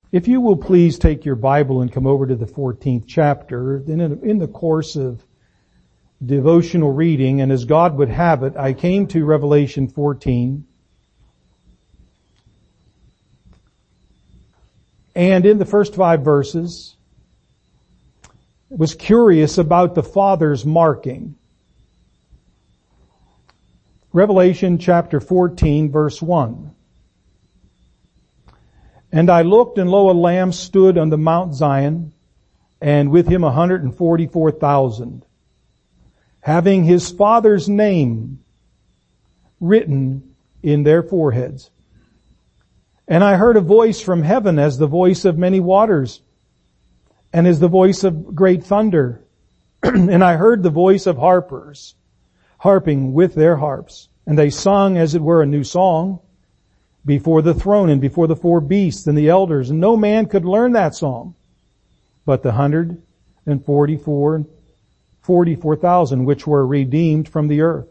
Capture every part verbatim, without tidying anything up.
If you will please take your Bible and come over to the fourteenth chapter, then in the course of devotional reading, and as God would have it, I came to Revelation fourteen. And in the first five verses, was curious about the Father's marking. Revelation chapter fourteen, verse one. And I looked, and lo, a Lamb stood on the Mount Zion, and with him a hundred and forty-four thousand, having his Father's name written in their foreheads. And I heard a voice from heaven as the voice of many waters, and as the voice of great thunder. And I heard the voice of harpers, harping with their harps. And they sung as it were a new song before the throne and before the four beasts and the elders. And no man could learn that song but the hundred and forty-four, forty-four thousand which were redeemed from the earth.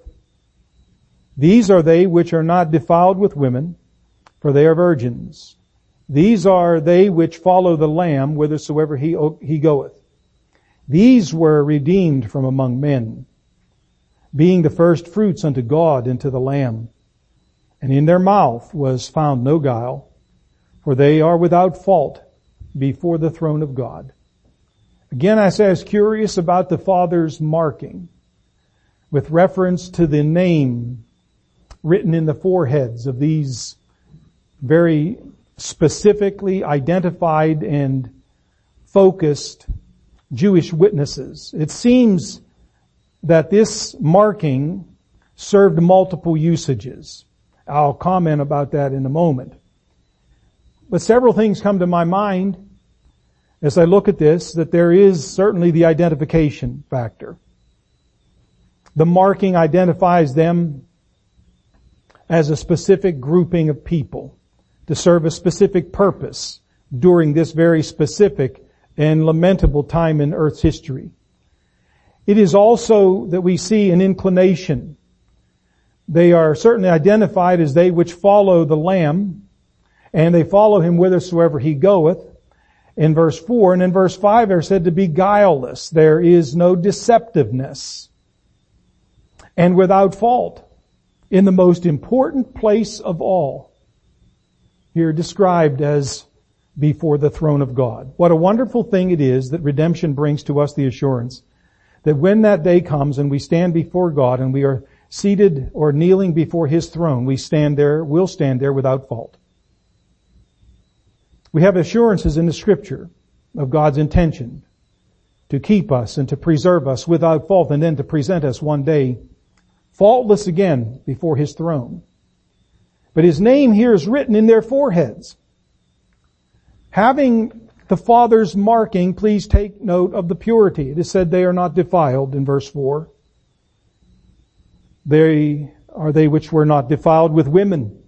These are they which are not defiled with women, for they are virgins. These are they which follow the Lamb whithersoever he, he goeth. These were redeemed from among men, being the first fruits unto God and to the Lamb. And in their mouth was found no guile, for they are without fault before the throne of God. Again, I say I was curious about the Father's marking with reference to the name written in the foreheads of these very specifically identified and focused Jewish witnesses. It seems that this marking served multiple usages. I'll comment about that in a moment. But several things come to my mind as I look at this, that there is certainly the identification factor. The marking identifies them as a specific grouping of people to serve a specific purpose during this very specific and lamentable time in earth's history. It is also that we see an inclination. They are certainly identified as they which follow the Lamb, and they follow him whithersoever he goeth, in verse four. And in verse five they're said to be guileless. There is no deceptiveness. And without fault. In the most important place of all. Here described as before the throne of God. What a wonderful thing it is that redemption brings to us the assurance that when that day comes and we stand before God and we are seated or kneeling before his throne, we stand there, will stand there without fault. We have assurances in the scripture of God's intention to keep us and to preserve us without fault, and then to present us one day faultless again before his throne. But his name here is written in their foreheads. Having the Father's marking, please take note of the purity. It is said they are not defiled in verse four. They are they which were not defiled with women.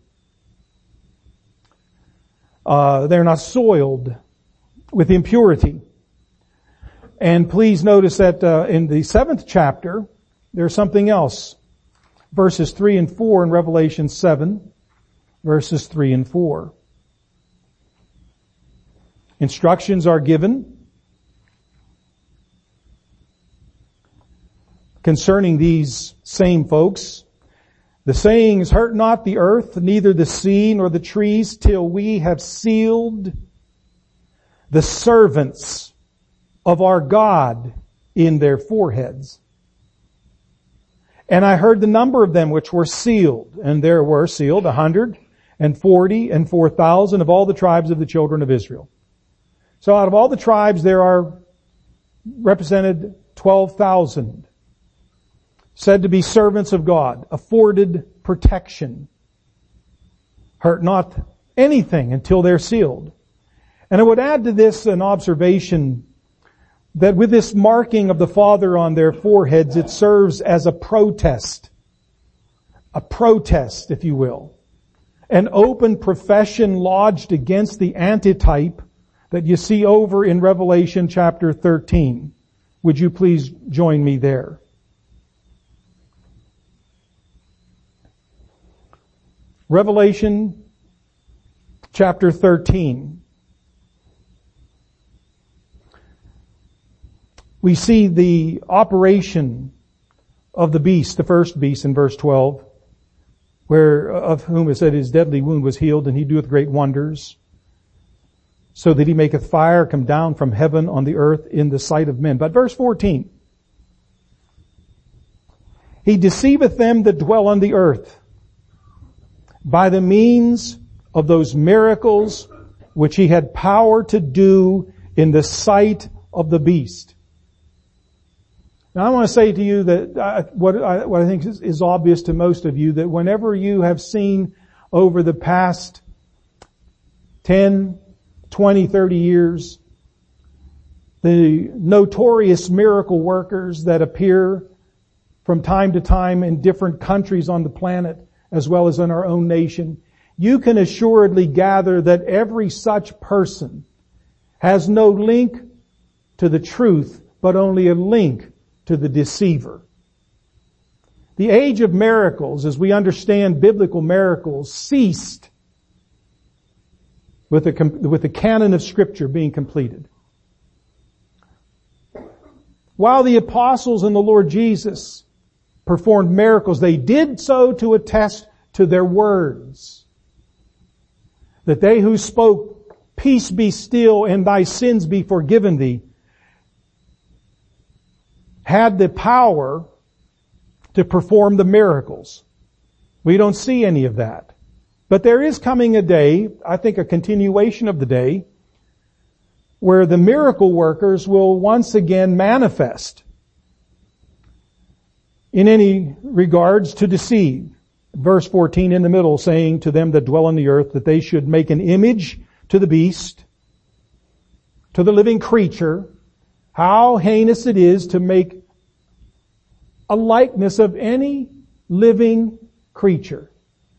Uh, they're not soiled with impurity. And please notice that uh, in the seventh chapter, there's something else. Verses three and four in Revelation seven, verses three and four. Instructions are given concerning these same folks. The saying is, hurt not the earth, neither the sea nor the trees, till we have sealed the servants of our God in their foreheads. And I heard the number of them which were sealed, and there were sealed a hundred and forty and four thousand of all the tribes of the children of Israel. So out of all the tribes there are represented twelve thousand. Said to be servants of God, afforded protection. Hurt not anything until they're sealed. And I would add to this an observation that with this marking of the Father on their foreheads, it serves as a protest. A protest, if you will. An open profession lodged against the antitype that you see over in Revelation chapter thirteen. Would you please join me there? Revelation chapter thirteen. We see the operation of the beast, the first beast in verse twelve, where of whom it said his deadly wound was healed, and he doeth great wonders, so that he maketh fire come down from heaven on the earth in the sight of men. But verse fourteen, he deceiveth them that dwell on the earth by the means of those miracles which he had power to do in the sight of the beast. Now I want to say to you that I, what, I, what I think is, is obvious to most of you, that whenever you have seen over the past ten, twenty, thirty years, the notorious miracle workers that appear from time to time in different countries on the planet, as well as in our own nation, you can assuredly gather that every such person has no link to the truth, but only a link to the deceiver. The age of miracles, as we understand biblical miracles, ceased with the, with the canon of Scripture being completed. While the apostles and the Lord Jesus performed miracles, they did so to attest to their words, that they who spoke, "Peace be still, and thy sins be forgiven thee," had the power to perform the miracles. We don't see any of that. But there is coming a day, I think a continuation of the day, where the miracle workers will once again manifest in any regards to deceive. Verse fourteen in the middle, saying to them that dwell on the earth that they should make an image to the beast, to the living creature. How heinous it is to make a likeness of any living creature.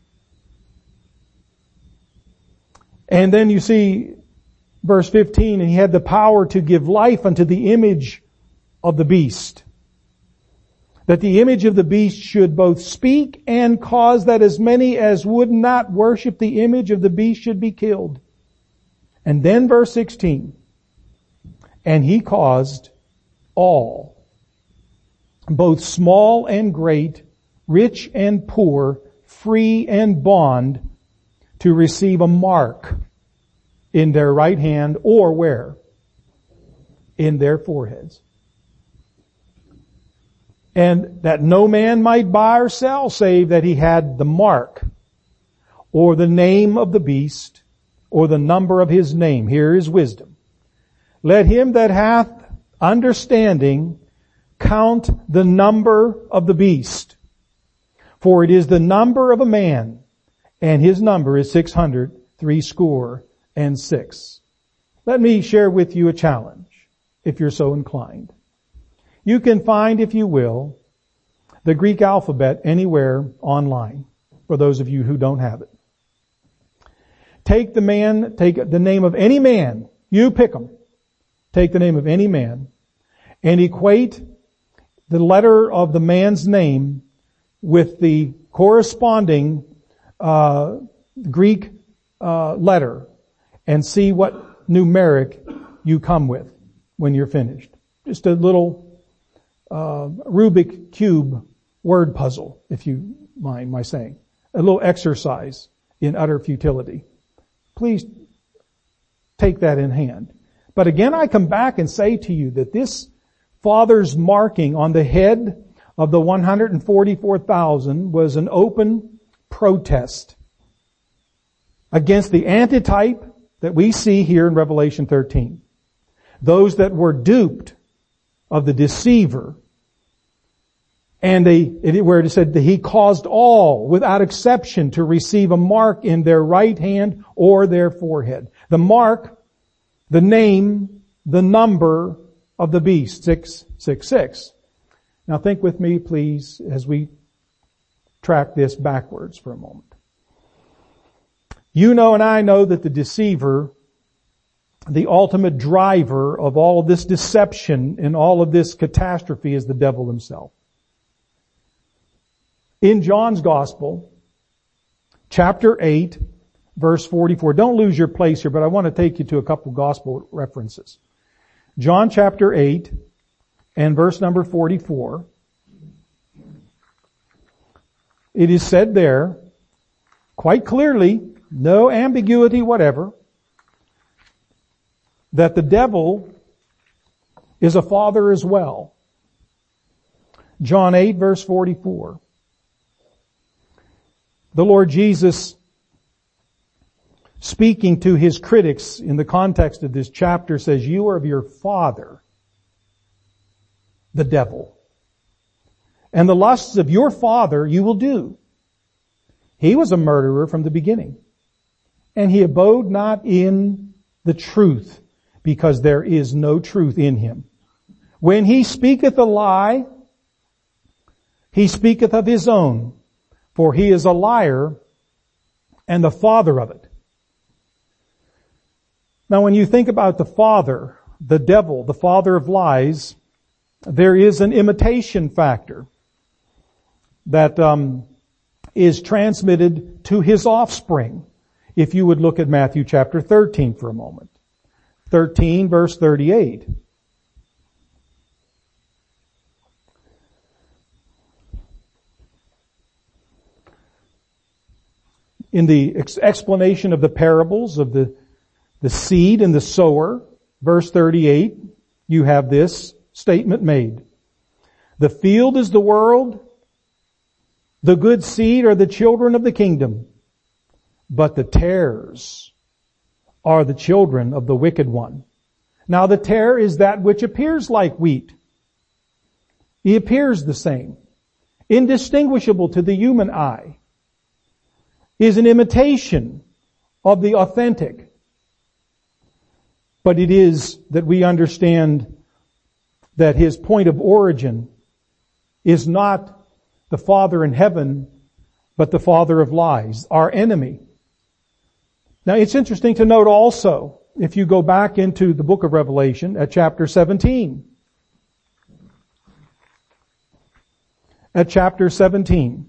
And then you see verse fifteen, and he had the power to give life unto the image of the beast, that the image of the beast should both speak and cause that as many as would not worship the image of the beast should be killed. And then verse sixteen, and he caused all, both small and great, rich and poor, free and bond, to receive a mark in their right hand, or where? In their foreheads. And that no man might buy or sell, save that he had the mark, or the name of the beast, or the number of his name. Here is wisdom. Let him that hath understanding count the number of the beast, for it is the number of a man, and his number is six hundred three score and six. Let me share with you a challenge, if you're so inclined. You can find, if you will, the Greek alphabet anywhere online, for those of you who don't have it. Take the man, take the name of any man, you pick them. Take the name of any man and equate the letter of the man's name with the corresponding uh, Greek uh, letter, and see what numeric you come with when you're finished. Just a little uh, Rubik cube word puzzle, if you mind my saying. A little exercise in utter futility. Please take that in hand. But again, I come back and say to you that this Father's marking on the head of the one hundred forty-four thousand was an open protest against the antitype that we see here in Revelation thirteen. Those that were duped of the deceiver, and they, it, where it said that he caused all, without exception, to receive a mark in their right hand or their forehead. The mark, the name, the number of the beast, six six six. Now think with me, please, as we track this backwards for a moment. You know and I know that the deceiver, the ultimate driver of all of this deception and all of this catastrophe, is the devil himself. In John's Gospel, chapter eight, verse forty-four. Don't lose your place here, but I want to take you to a couple gospel references. John chapter eight, and verse number forty-four, it is said there, quite clearly, no ambiguity whatever, that the devil is a father as well. John eight verse forty-four. The Lord Jesus, speaking to his critics in the context of this chapter, says, you are of your father, the devil. And the lusts of your father you will do. He was a murderer from the beginning. And he abode not in the truth, because there is no truth in him. When he speaketh a lie, he speaketh of his own, for he is a liar and the father of it. Now when you think about the father, the devil, the father of lies, there is an imitation factor that um, is transmitted to his offspring. If you would look at Matthew chapter thirteen for a moment. thirteen verse thirty-eight. In the ex- explanation of the parables of the, the seed and the sower, verse thirty-eight, you have this statement made. The field is the world, the good seed are the children of the kingdom, but the tares are the children of the wicked one. Now the tare is that which appears like wheat. He appears the same, indistinguishable to the human eye. He is an imitation of the authentic. But it is that we understand that his point of origin is not the Father in heaven, but the father of lies, our enemy. Now it's interesting to note also, if you go back into the book of Revelation at chapter seventeen. At chapter seventeen.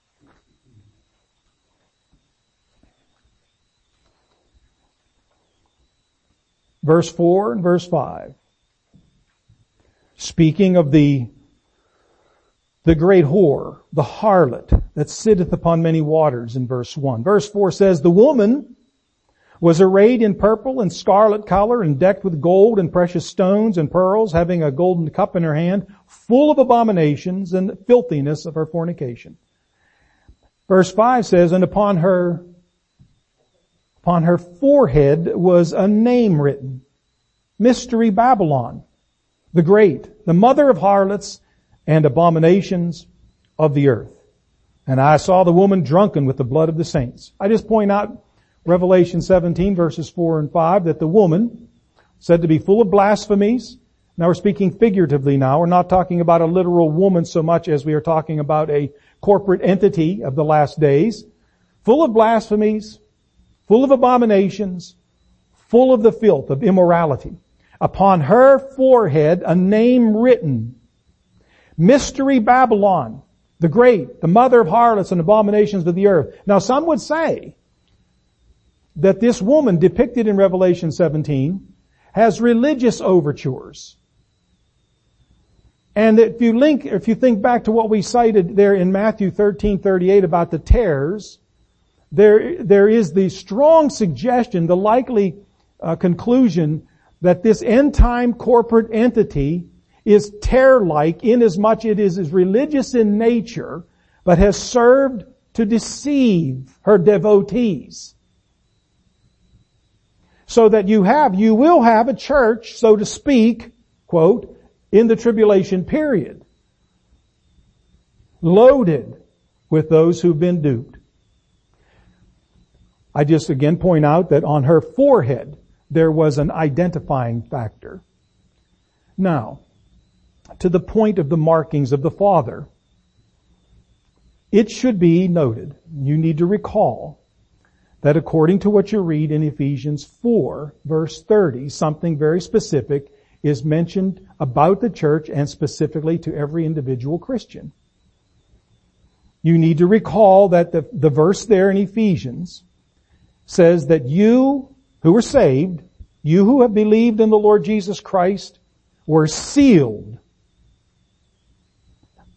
Verse four and verse five. Speaking of the, the great whore, the harlot that sitteth upon many waters in verse one. Verse four says, the woman was arrayed in purple and scarlet color and decked with gold and precious stones and pearls, having a golden cup in her hand, full of abominations and filthiness of her fornication. Verse five says, and upon her, upon her forehead was a name written, Mystery Babylon, the Great, the mother of harlots and abominations of the earth. And I saw the woman drunken with the blood of the saints. I just point out Revelation seventeen verses four and five, that the woman said to be full of blasphemies. Now we're speaking figuratively now. We're not talking about a literal woman so much as we are talking about a corporate entity of the last days. Full of blasphemies, full of abominations, full of the filth of immorality. Upon her forehead a name written, Mystery Babylon, the Great, the mother of harlots and abominations of the earth. Now some would say that this woman depicted in Revelation seventeen has religious overtures. And if you link, if you think back to what we cited there in Matthew thirteen thirty-eight about the tares, there, there is the strong suggestion, the likely uh, conclusion that this end-time corporate entity is tare-like inasmuch it is, is religious in nature, but has served to deceive her devotees. So that you have, you will have a church, so to speak, quote, in the tribulation period, loaded with those who've been duped. I just again point out that on her forehead there was an identifying factor. Now, to the point of the markings of the Father, it should be noted, you need to recall, that according to what you read in Ephesians four, verse thirty, something very specific is mentioned about the church and specifically to every individual Christian. You need to recall that the, the verse there in Ephesians says that you who are saved, you who have believed in the Lord Jesus Christ, were sealed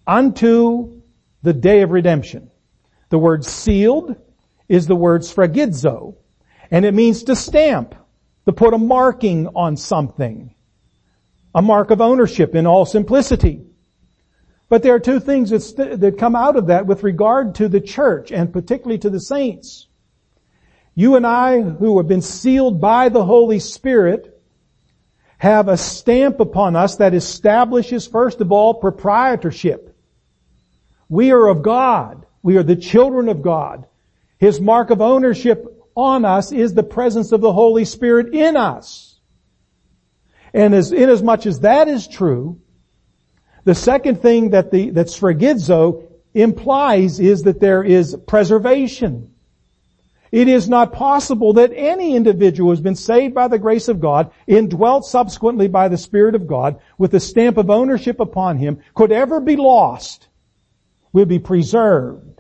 unto the day of redemption. The word sealed is the word sphragidzo, and it means to stamp, to put a marking on something. A mark of ownership in all simplicity. But there are two things that, st- that come out of that with regard to the church, and particularly to the saints. You and I, who have been sealed by the Holy Spirit, have a stamp upon us that establishes, first of all, proprietorship. We are of God. We are the children of God. His mark of ownership on us is the presence of the Holy Spirit in us. And as, inasmuch as that is true, the second thing that the, that sphragidzo implies is that there is preservation. It is not possible that any individual who has been saved by the grace of God, indwelt subsequently by the Spirit of God, with the stamp of ownership upon him, could ever be lost, will be preserved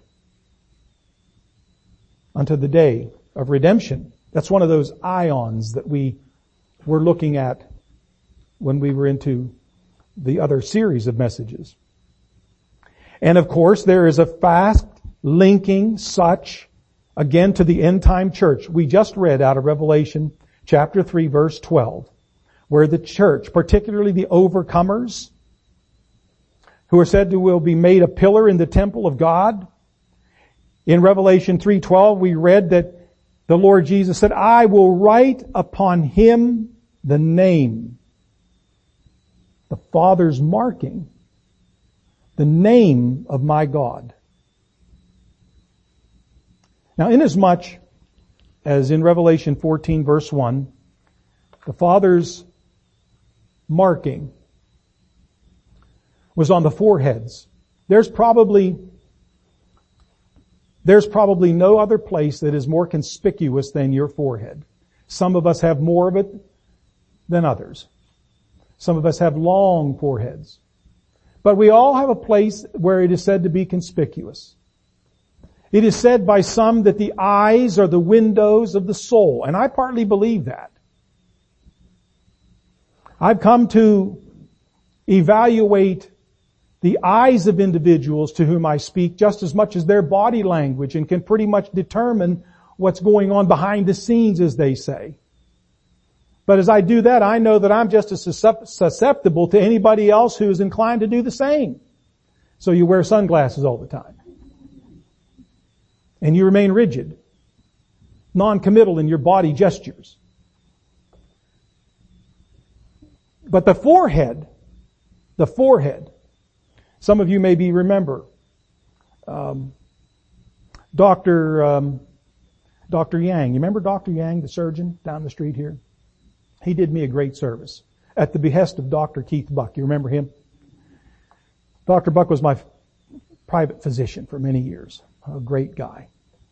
unto the day of redemption. That's one of those ions that we were looking at when we were into the other series of messages. And of course, there is a fast linking such, again, to the end time church. We just read out of Revelation chapter three, verse twelve, where the church, particularly the overcomers, who are said to will be made a pillar in the temple of God. In Revelation three twelve, we read that the Lord Jesus said, I will write upon him the name, the Father's marking, the name of my God. Now, inasmuch as in Revelation fourteen verse one, the Father's marking was on the foreheads, there's probably, there's probably no other place that is more conspicuous than your forehead. Some of us have more of it than others. Some of us have long foreheads. But we all have a place where it is said to be conspicuous. It is said by some that the eyes are the windows of the soul, and I partly believe that. I've come to evaluate the eyes of individuals to whom I speak just as much as their body language, and can pretty much determine what's going on behind the scenes, as they say. But as I do that, I know that I'm just as susceptible to anybody else who is inclined to do the same. So you wear sunglasses all the time. And you remain rigid, non-committal in your body gestures. But the forehead, the forehead, some of you maybe remember, um, Doctor um, Doctor Yang. You remember Doctor Yang, the surgeon down the street here? He did me a great service at the behest of Doctor Keith Buck. You remember him? Doctor Buck was my private physician for many years. A great guy.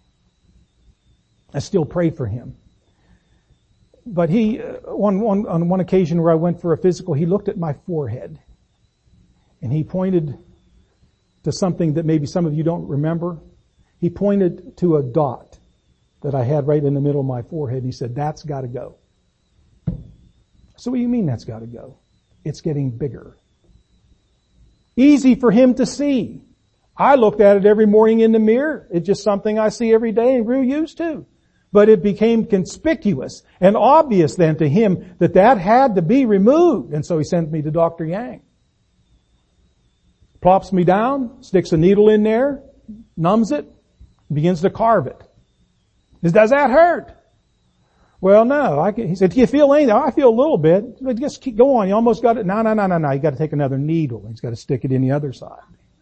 I still pray for him. But he, one, one, on one occasion where I went for a physical, he looked at my forehead and he pointed to something that maybe some of you don't remember. He pointed to a dot that I had right in the middle of my forehead. And he said, that's got to go. So what do you mean that's got to go? It's getting bigger. Easy for him to see. I looked at it every morning in the mirror. It's just something I see every day and grew used to. But it became conspicuous and obvious then to him that that had to be removed. And so he sent me to Doctor Yang. Plops me down, sticks a needle in there, numbs it, begins to carve it. He says, does that hurt? Well, no. I can, he said, do you feel anything? I feel a little bit. Said, just keep going. You almost got it. No, no, no, no, no. You got to take another needle. He's got to stick it in the other side.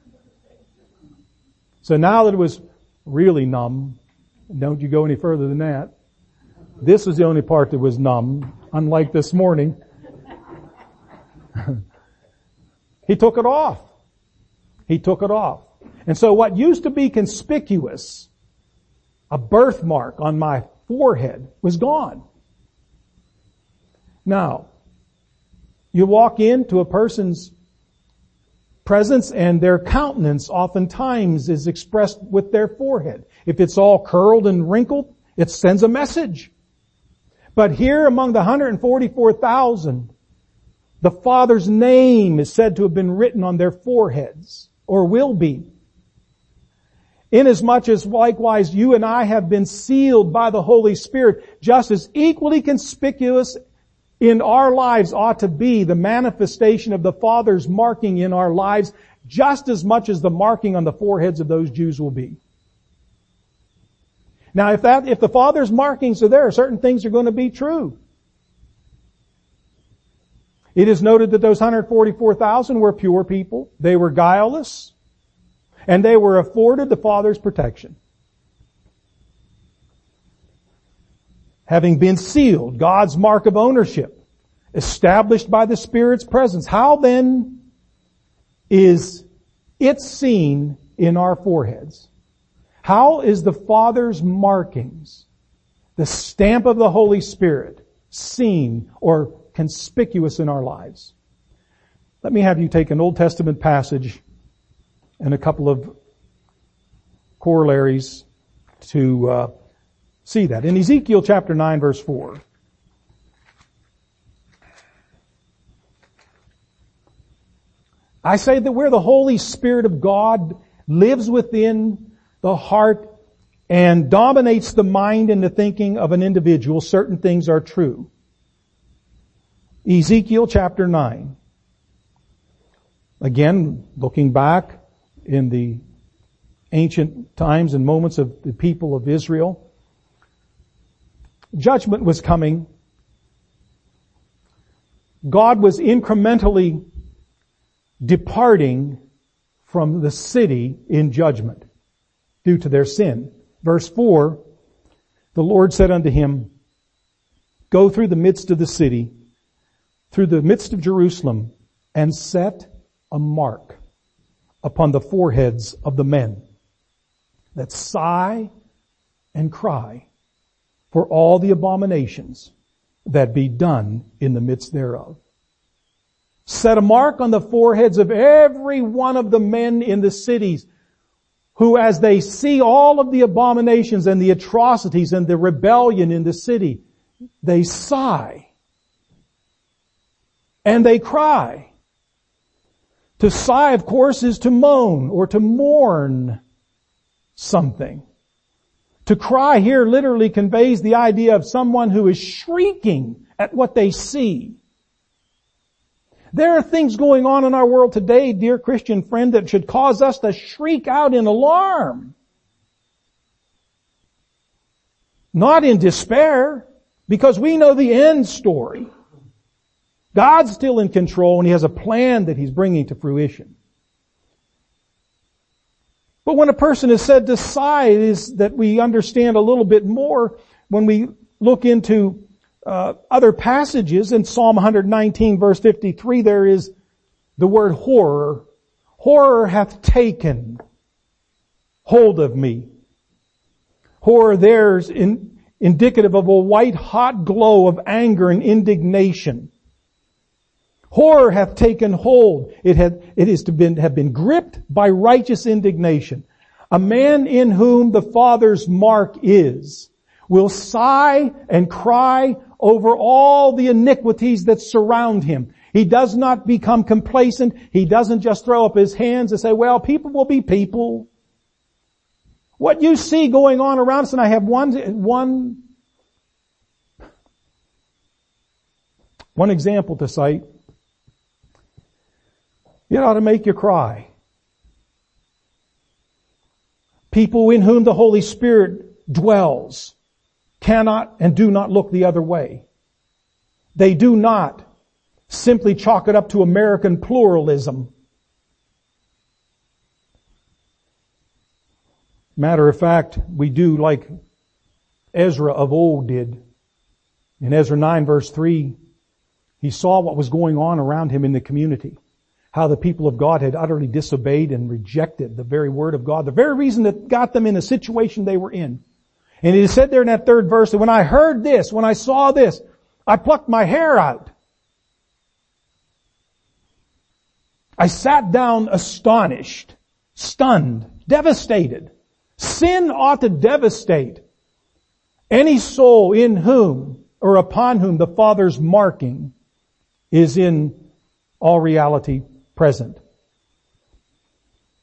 So now that it was really numb, don't you go any further than that. This was the only part that was numb, unlike this morning. He took it off. He took it off. And so what used to be conspicuous, a birthmark on my forehead, was gone. Now, you walk into a person's presence and their countenance oftentimes is expressed with their forehead. If it's all curled and wrinkled, it sends a message. But here among the one hundred forty-four thousand, the Father's name is said to have been written on their foreheads. or will be. Inasmuch as likewise you and I have been sealed by the Holy Spirit, just as equally conspicuous in our lives ought to be the manifestation of the Father's marking in our lives, just as much as the marking on the foreheads of those Jews will be. Now if that, if the Father's markings are there, certain things are going to be true. It is noted that those one hundred forty-four thousand were pure people. They were guileless. And they were afforded the Father's protection. Having been sealed, God's mark of ownership, established by the Spirit's presence. How then is it seen in our foreheads? How is the Father's markings, the stamp of the Holy Spirit, seen or conspicuous in our lives? Let me have you take an Old Testament passage and a couple of corollaries to uh, see that. In Ezekiel chapter nine verse four. I say that where the Holy Spirit of God lives within the heart and dominates the mind and the thinking of an individual, certain things are true. Ezekiel chapter nine. Again, looking back in the ancient times and moments of the people of Israel, judgment was coming. God was incrementally departing from the city in judgment due to their sin. Verse four, the Lord said unto him, go through the midst of the city, through the midst of Jerusalem, and set a mark upon the foreheads of the men that sigh and cry for all the abominations that be done in the midst thereof. Set a mark on the foreheads of every one of the men in the cities who, as they see all of the abominations and the atrocities and the rebellion in the city, they sigh and they cry. To sigh, of course, is to moan or to mourn something. To cry here literally conveys the idea of someone who is shrieking at what they see. There are things going on in our world today, dear Christian friend, that should cause us to shriek out in alarm. Not in despair, because we know the end story. God's still in control and He has a plan that He's bringing to fruition. But when a person is said to sigh, it is that we understand a little bit more when we look into uh, other passages. In Psalm one nineteen verse fifty-three, there is the word horror. Horror hath taken hold of me. Horror there is in, indicative of a white hot glow of anger and indignation. Horror hath taken hold. It had, it is to been, have been gripped by righteous indignation. A man in whom the Father's mark is will sigh and cry over all the iniquities that surround him. He does not become complacent. He doesn't just throw up his hands and say, well, people will be people. What you see going on around us, and I have one, one, one example to cite. It ought to make you cry. People in whom the Holy Spirit dwells cannot and do not look the other way. They do not simply chalk it up to American pluralism. Matter of fact, we do like Ezra of old did. In Ezra nine verse three, he saw what was going on around him in the community. How the people of God had utterly disobeyed and rejected the very word of God, the very reason that got them in the situation they were in. And it is said there in that third verse that when I heard this, when I saw this, I plucked my hair out. I sat down astonished, stunned, devastated. Sin ought to devastate any soul in whom or upon whom the Father's marking is in all reality present.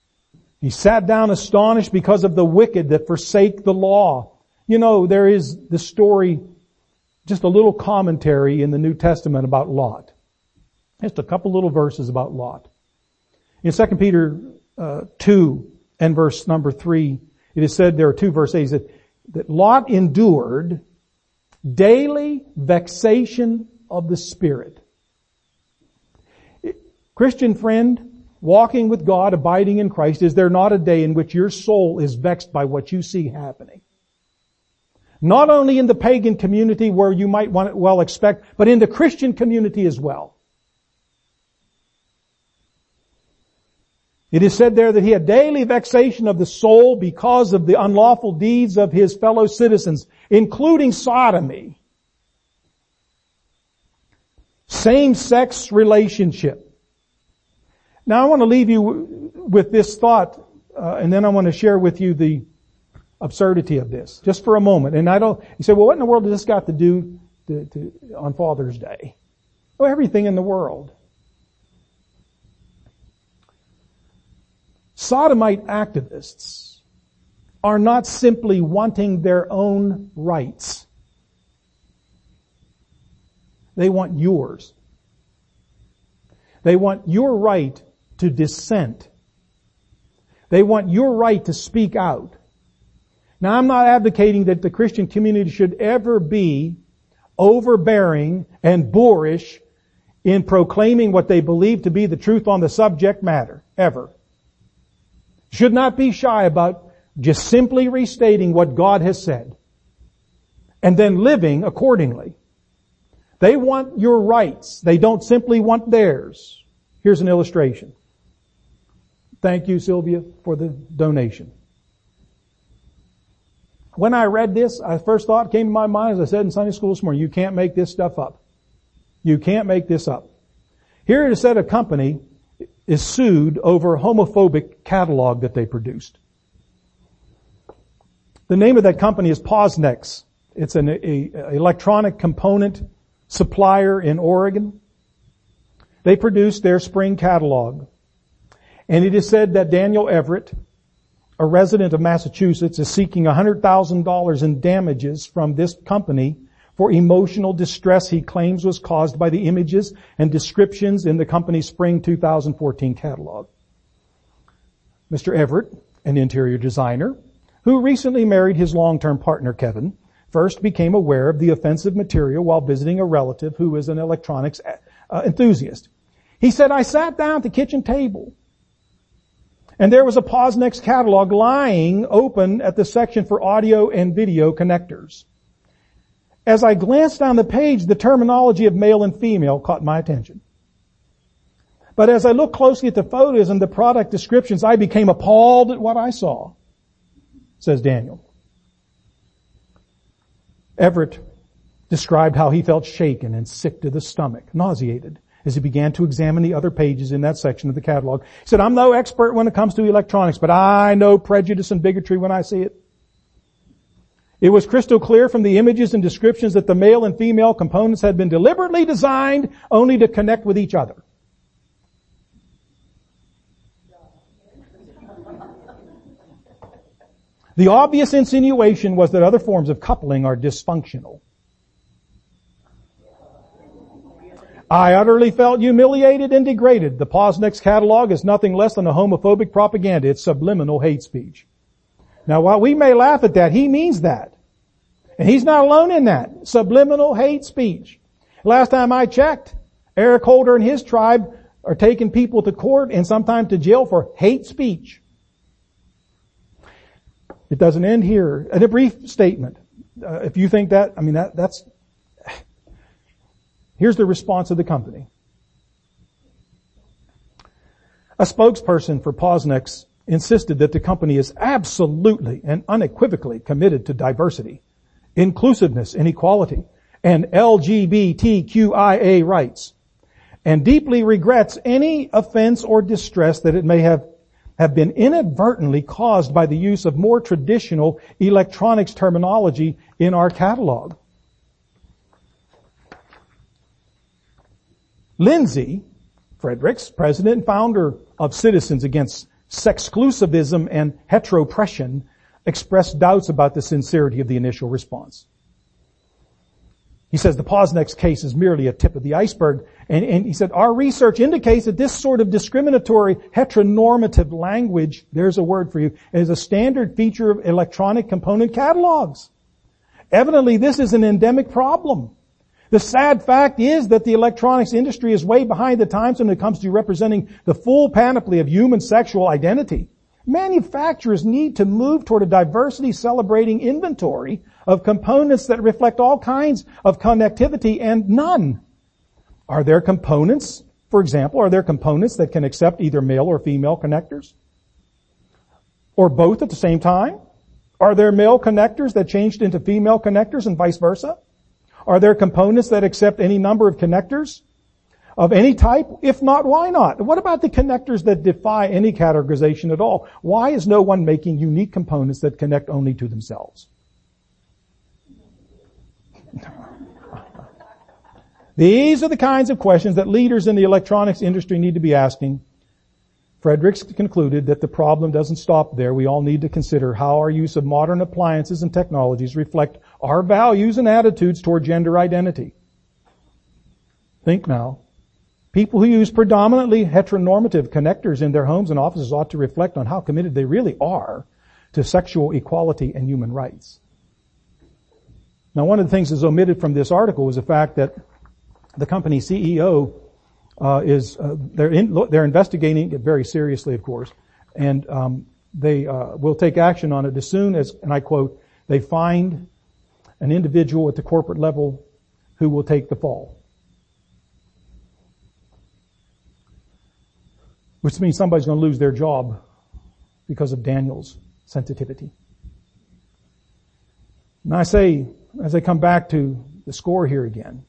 He sat down astonished because of the wicked that forsake the law. You know, there is the story, just a little commentary in the New Testament about Lot. Just a couple little verses about Lot. In Second Peter uh, two and verse number three, it is said, there are two verses, that, that Lot endured daily vexation of the Spirit. Christian friend, walking with God, abiding in Christ, is there not a day in which your soul is vexed by what you see happening? Not only in the pagan community where you might want well expect, but in the Christian community as well. It is said there that he had daily vexation of the soul because of the unlawful deeds of his fellow citizens, including sodomy, same-sex relationship. Now I want to leave you with this thought, uh, and then I want to share with you the absurdity of this, just for a moment. And I don't, you say, well, what in the world does this got to do to, to, on Father's Day? Well, everything in the world. Sodomite activists are not simply wanting their own rights. They want yours. They want your right to dissent. They want your right to speak out. Now, I'm not advocating that the Christian community should ever be overbearing and boorish in proclaiming what they believe to be the truth on the subject matter, ever. Should not be shy about just simply restating what God has said and then living accordingly. They want your rights. They don't simply want theirs. Here's an illustration. Thank you, Sylvia, for the donation. When I read this, I first thought came to my mind, as I said in Sunday school this morning, you can't make this stuff up. You can't make this up. Here it is said a company is sued over a homophobic catalog that they produced. The name of that company is Posnex. It's an a, a electronic component supplier in Oregon. They produced their spring catalog. And it is said that Daniel Everett, a resident of Massachusetts, is seeking one hundred thousand dollars in damages from this company for emotional distress he claims was caused by the images and descriptions in the company's spring two thousand fourteen catalog. Mister Everett, an interior designer, who recently married his long-term partner, Kevin, first became aware of the offensive material while visiting a relative who is an electronics uh, enthusiast. He said, I sat down at the kitchen table, and there was a Posnex catalog lying open at the section for audio and video connectors. As I glanced down the page, the terminology of male and female caught my attention. But as I looked closely at the photos and the product descriptions, I became appalled at what I saw, says Daniel. Everett described how he felt shaken and sick to the stomach, nauseated, as he began to examine the other pages in that section of the catalog. He said, I'm no expert when it comes to electronics, but I know prejudice and bigotry when I see it. It was crystal clear from the images and descriptions that the male and female components had been deliberately designed only to connect with each other. The obvious insinuation was that other forms of coupling are dysfunctional. I utterly felt humiliated and degraded. The Posnex catalog is nothing less than a homophobic propaganda. It's subliminal hate speech. Now, while we may laugh at that, he means that. And he's not alone in that. Subliminal hate speech. Last time I checked, Eric Holder and his tribe are taking people to court and sometimes to jail for hate speech. It doesn't end here. In a brief statement. Uh, if you think that, I mean, that, that's, here's the response of the company. A spokesperson for Posnex insisted that the company is absolutely and unequivocally committed to diversity, inclusiveness and equality, and L G B T Q I A rights, and deeply regrets any offense or distress that it may have, have been inadvertently caused by the use of more traditional electronics terminology in our catalog. Lindsay Fredericks, president and founder of Citizens Against sexclusivism and heteropression expressed doubts about the sincerity of the initial response. He says the Posnex case is merely a tip of the iceberg. And, and he said, our research indicates that this sort of discriminatory heteronormative language, there's a word for you, is a standard feature of electronic component catalogs. Evidently, this is an endemic problem. The sad fact is that the electronics industry is way behind the times when it comes to representing the full panoply of human sexual identity. Manufacturers need to move toward a diversity-celebrating inventory of components that reflect all kinds of connectivity and none. Are there components, for example, are there components that can accept either male or female connectors? Or both at the same time? Are there male connectors that changed into female connectors and vice versa? Are there components that accept any number of connectors of any type? If not, why not? What about the connectors that defy any categorization at all? Why is no one making unique components that connect only to themselves? These are the kinds of questions that leaders in the electronics industry need to be asking. Fredericks concluded that the problem doesn't stop there. We all need to consider how our use of modern appliances and technologies reflect our values and attitudes toward gender identity. Think now. People who use predominantly heteronormative connectors in their homes and offices ought to reflect on how committed they really are to sexual equality and human rights. Now, one of the things that's omitted from this article was the fact that the company C E O uh, is uh, they're in, they're investigating it very seriously, of course, and um, they uh, will take action on it as soon as, and I quote, they find an individual at the corporate level who will take the fall. Which means somebody's going to lose their job because of Daniel's sensitivity. And I say, as I come back to the score here again,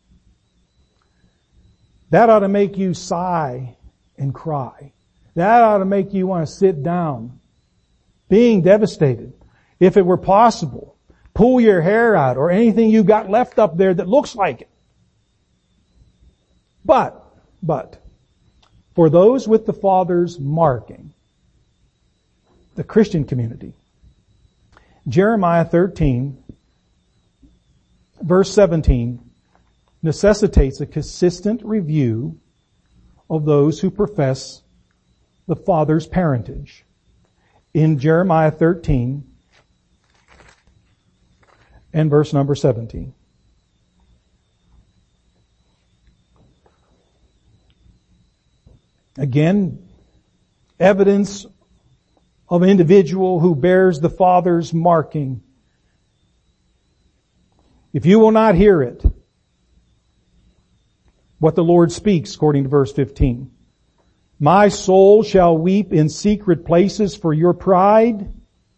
that ought to make you sigh and cry. That ought to make you want to sit down, being devastated. If it were possible, pull your hair out or anything you got left up there that looks like it. But, but, for those with the Father's marking, the Christian community, Jeremiah thirteen, verse seventeen, necessitates a consistent review of those who profess the Father's parentage. In Jeremiah thirteen and verse number seventeen. Again, evidence of an individual who bears the Father's marking. If you will not hear it, what the Lord speaks, according to verse fifteen. My soul shall weep in secret places for your pride.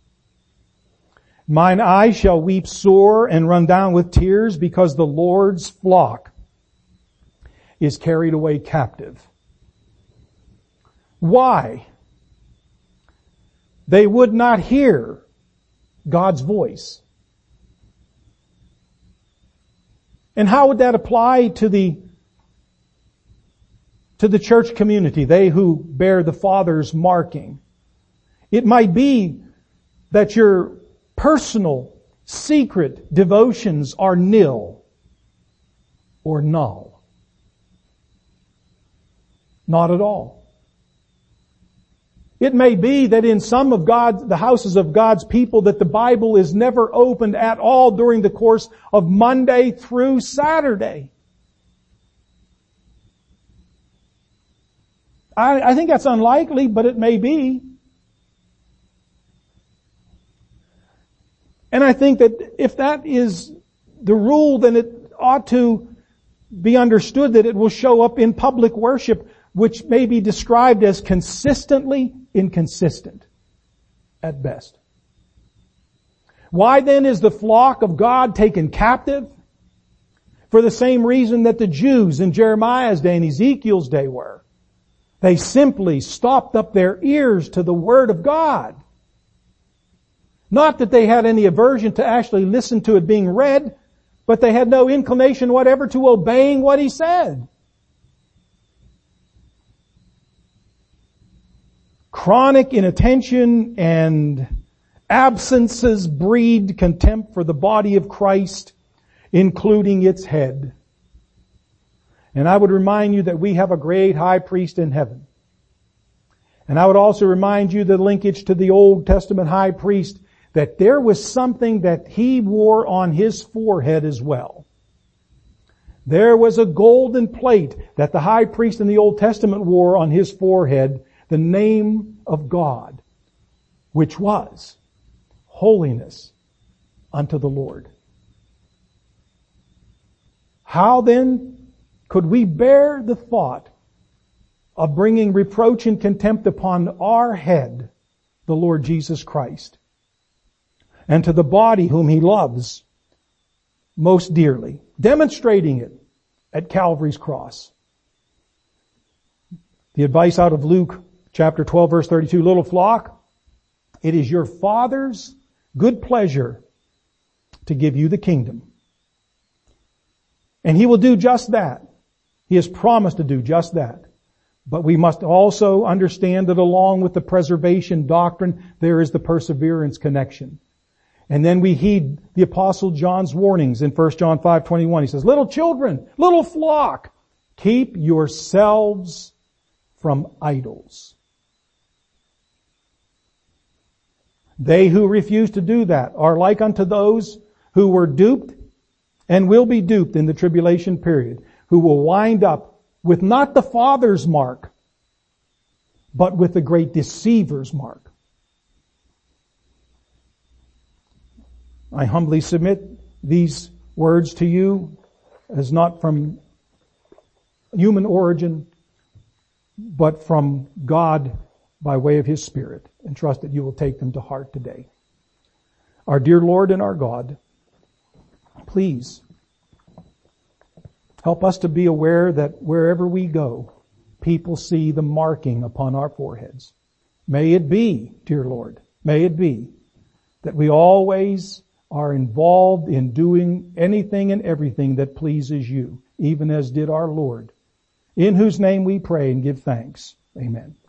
Mine eyes shall weep sore and run down with tears because the Lord's flock is carried away captive. Why? They would not hear God's voice. And how would that apply to the to the church community, they who bear the Father's marking? It might be that your personal, secret devotions are nil or null. Not at all. It may be that in some of God, the houses of God's people, that the Bible is never opened at all during the course of Monday through Saturday. I, I think that's unlikely, but it may be. And I think that if that is the rule, then it ought to be understood that it will show up in public worship, which may be described as consistently inconsistent at best. Why then is the flock of God taken captive? For the same reason that the Jews in Jeremiah's day and Ezekiel's day were. They simply stopped up their ears to the Word of God. Not that they had any aversion to actually listen to it being read, but they had no inclination whatever to obeying what He said. Chronic inattention and absences breed contempt for the body of Christ, including its head. And I would remind you that we have a great high priest in heaven. And I would also remind you the linkage to the Old Testament high priest, that there was something that he wore on his forehead as well. There was a golden plate that the high priest in the Old Testament wore on his forehead, the name of God, which was holiness unto the Lord. How then could we bear the thought of bringing reproach and contempt upon our head, the Lord Jesus Christ, and to the body whom He loves most dearly, demonstrating it at Calvary's cross? The advice out of Luke chapter twelve, verse thirty-two, little flock, it is your Father's good pleasure to give you the kingdom. And He will do just that. He has promised to do just that. But we must also understand that along with the preservation doctrine, there is the perseverance connection. And then we heed the Apostle John's warnings in First John five twenty-one. He says, little children, little flock, keep yourselves from idols. They who refuse to do that are like unto those who were duped and will be duped in the tribulation period, who will wind up with not the Father's mark, but with the great deceiver's mark. I humbly submit these words to you as not from human origin, but from God by way of His Spirit, and trust that you will take them to heart today. Our dear Lord and our God, please help us to be aware that wherever we go, people see the marking upon our foreheads. May it be, dear Lord, may it be that we always are involved in doing anything and everything that pleases you, even as did our Lord, in whose name we pray and give thanks. Amen.